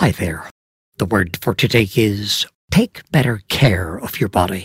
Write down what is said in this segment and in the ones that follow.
Hi there. The word for today is take better care of your body.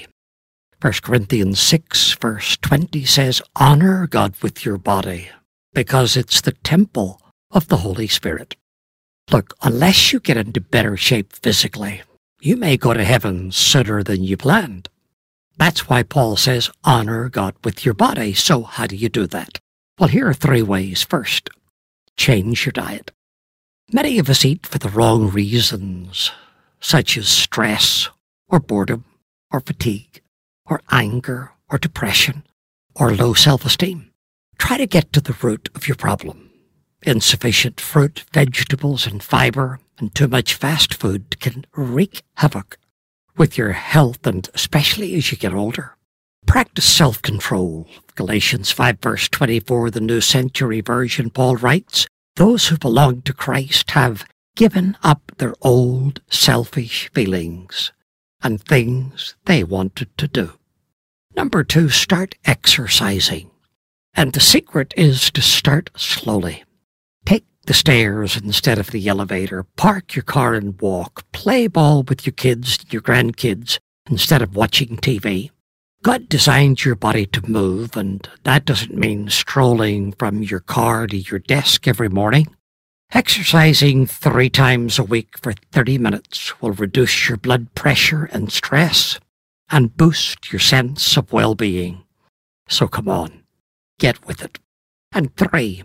1 Corinthians 6 verse 20 says, honor God with your body, because it's the temple of the Holy Spirit. Look, unless you get into better shape physically, you may go to heaven sooner than you planned. That's why Paul says, honor God with your body. So how do you do that? Well, here are 3 ways. First, change your diet. Many of us eat for the wrong reasons, such as stress, or boredom, or fatigue, or anger, or depression, or low self-esteem. Try to get to the root of your problem. Insufficient fruit, vegetables, and fiber, and too much fast food can wreak havoc with your health, and especially as you get older. Practice self-control. Galatians 5 verse 24, the New Century Version, Paul writes, those who belong to Christ have given up their old selfish feelings and things they wanted to do. Number 2, start exercising. And the secret is to start slowly. Take the stairs instead of the elevator. Park your car and walk. Play ball with your kids and your grandkids instead of watching TV. God designed your body to move, and that doesn't mean strolling from your car to your desk every morning. Exercising 3 times a week for 30 minutes will reduce your blood pressure and stress and boost your sense of well-being. So come on, get with it. And 3,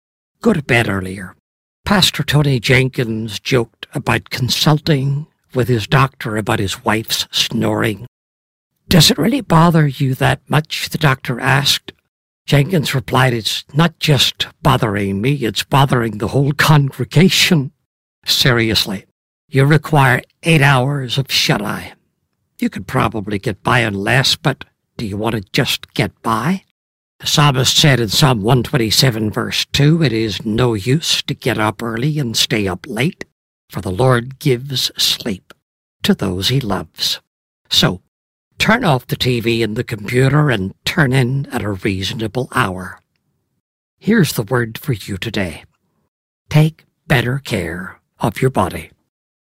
go to bed earlier. Pastor Tony Jenkins joked about consulting with his doctor about his wife's snoring. Does it really bother you that much? The doctor asked. Jenkins replied, it's not just bothering me, it's bothering the whole congregation. Seriously, you require 8 hours of shut-eye. You could probably get by on less, but do you want to just get by? The psalmist said in Psalm 127 verse 2, it is no use to get up early and stay up late, for the Lord gives sleep to those he loves. So, turn off the TV and the computer and turn in at a reasonable hour. Here's the word for you today. Take better care of your body.